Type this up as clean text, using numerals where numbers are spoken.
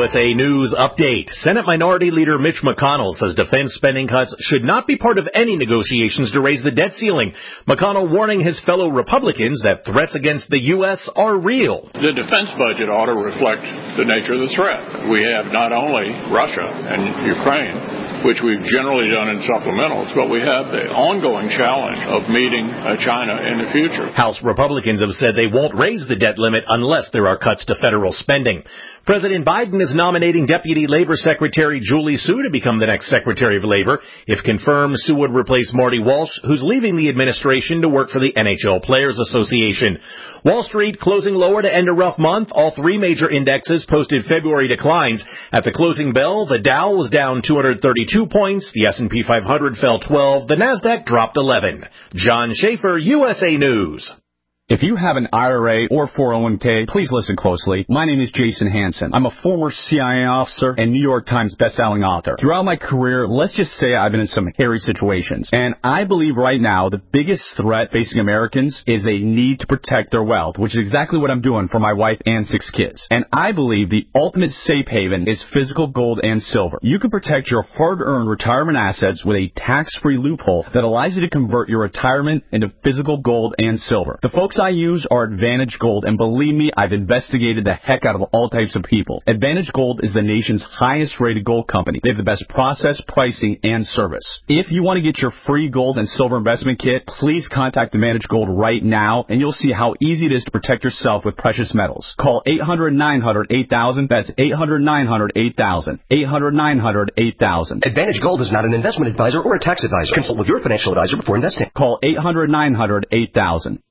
USA News Update. Senate Minority Leader Mitch McConnell says defense spending cuts should not be part of any negotiations to raise the debt ceiling. McConnell warning his fellow Republicans that threats against the U.S. are real. The defense budget ought to reflect the nature of the threat. We have not only Russia and Ukraine, which we've generally done in supplementals, but we have the ongoing challenge of meeting China in the future. House Republicans have said they won't raise the debt limit unless there are cuts to federal spending. President Biden is nominating Deputy Labor Secretary Julie Su to become the next Secretary of Labor. If confirmed, Su would replace Marty Walsh, who's leaving the administration to work for the NHL Players Association. Wall Street closing lower to end a rough month. All three major indexes posted February declines. At the closing bell, the Dow was down 232 points. The S&P 500 fell 12. The Nasdaq dropped 11. John Schaefer, USA News. If you have an IRA or 401k, please listen closely. My name is Jason Hansen. I'm a former CIA officer and New York Times bestselling author. Throughout my career, let's just say I've been in some hairy situations. And I believe right now the biggest threat facing Americans is they need to protect their wealth, which is exactly what I'm doing for my wife and 6 kids. And I believe the ultimate safe haven is physical gold and silver. You can protect your hard-earned retirement assets with a tax-free loophole that allows you to convert your retirement into physical gold and silver. The folks I use are Advantage Gold, and believe me, I've investigated the heck out of all types of people. Advantage Gold is the nation's highest-rated gold company. They have the best process, pricing, and service. If you want to get your free gold and silver investment kit, please contact Advantage Gold right now, and you'll see how easy it is to protect yourself with precious metals. Call 800-900-8000. That's 800-900-8000. 800-900-8000. Advantage Gold is not an investment advisor or a tax advisor. Consult with your financial advisor before investing. Call 800-900-8000.